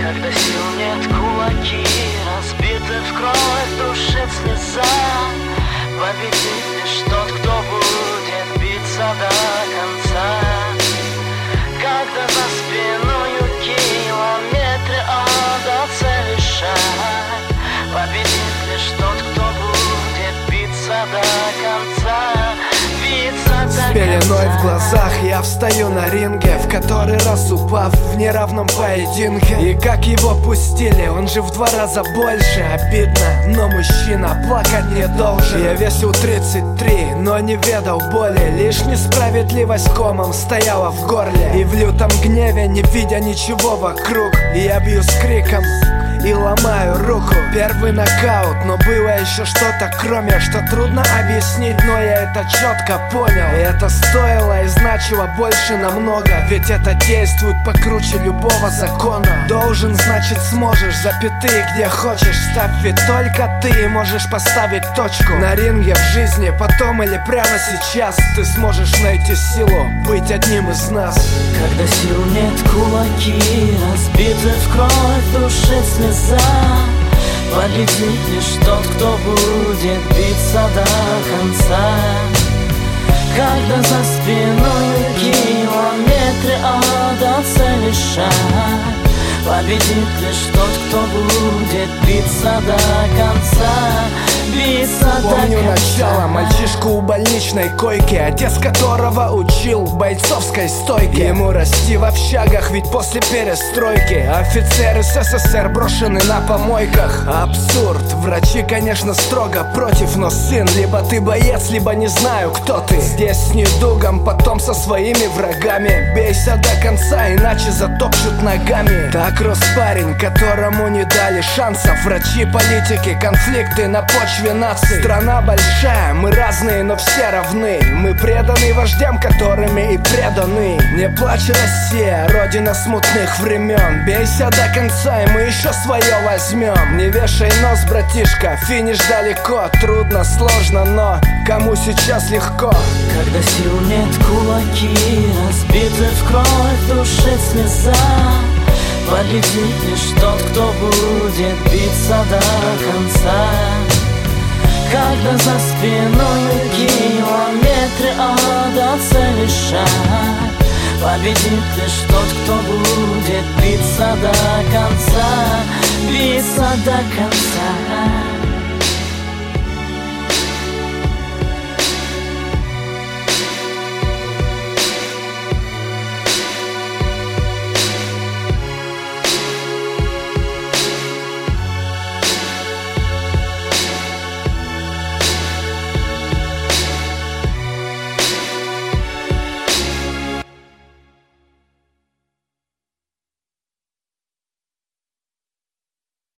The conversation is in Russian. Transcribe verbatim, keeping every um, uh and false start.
Когда сил нет, кулаки разбиты в кровь, душит слеза. Победит лишь тот, кто будет биться до конца. Когда за спиною километры, а до цели шаг. Победит лишь тот, кто будет биться до конца. С пеленой в глазах я встаю на ринге, в который раз упав в неравном поединке. И как его пустили, он же в два раза больше. Обидно, но мужчина плакать не должен. Я весил тридцать три, но не ведал боли. Лишь несправедливость комом стояла в горле. И в лютом гневе, не видя ничего вокруг, я бью с криком и ломаю руку. Первый нокаут, но было еще что-то кроме, что трудно объяснить, но я это четко понял. И это стоило и значило больше намного, ведь это действует покруче любого закона. Должен, значит сможешь, запятые где хочешь ставь, ведь только ты можешь поставить точку. На ринге, в жизни, потом или прямо сейчас ты сможешь найти силу быть одним из нас. Когда сил нет, кулаки разбиты в кровь, душит слеза. Победит лишь тот, кто будет биться до конца. Когда за спиной километры, а до цели шаг. Победит лишь тот, кто будет биться до конца. Помню начало, мальчишку у больничной койки, отец которого учил бойцовской стойке. Ему расти в общагах, ведь после перестройки офицеры СССР брошены на помойках. Абсурд, врачи, конечно, строго против, но сын, либо ты боец, либо не знаю, кто ты. Здесь с недугом, потом со своими врагами. Бейся до конца, иначе затопчут ногами. Так рос парень, которому не дали шансов врачи, политики, конфликты на почве наций. Страна большая, мы разные, но все равны. Мы преданы вождям, которыми и преданы. Не плачь, Россия, родина смутных времен. Бейся до конца, и мы еще свое возьмем. Не вешай нос, братишка, финиш далеко. Трудно, сложно, но кому сейчас легко. Когда сил нет, кулаки разбиты в кровь, душит слеза. Победит лишь тот, кто будет биться до конца. Когда за спиной километры, а до цели шаг. Победит лишь тот, кто будет биться до конца. Биться до конца.